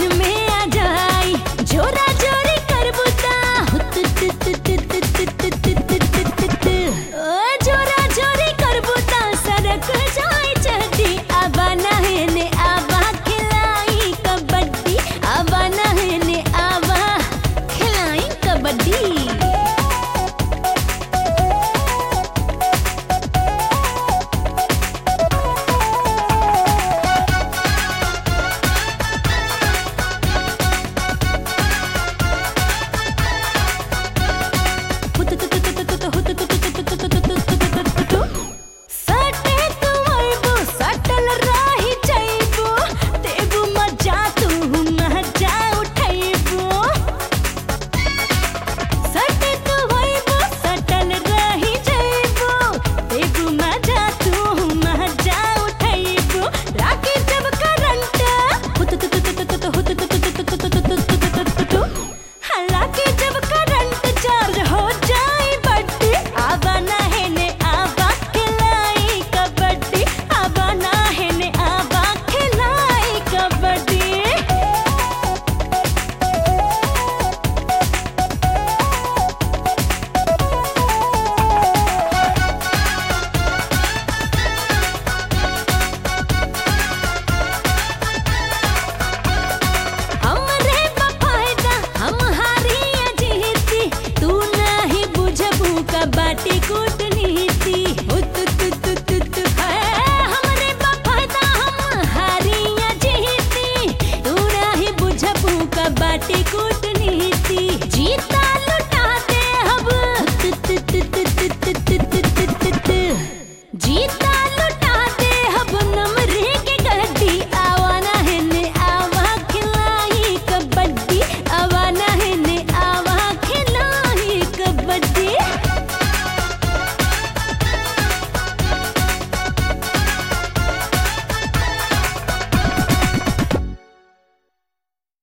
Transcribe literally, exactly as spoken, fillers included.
में आ जाई जोरा जोरी करबुता हुत तुत तुत तुत तुत जोरा जोरी करबुता सरक जाई चहदी आबा नहने आबा खिलाई कबड्डी आबा नहने आबा खिलाई कबड्डी बाटी कूटनीति हुत तुत तुत हमरे बफायदा हम हारिया जीती तू नहीं बुझबू का बाटी कूट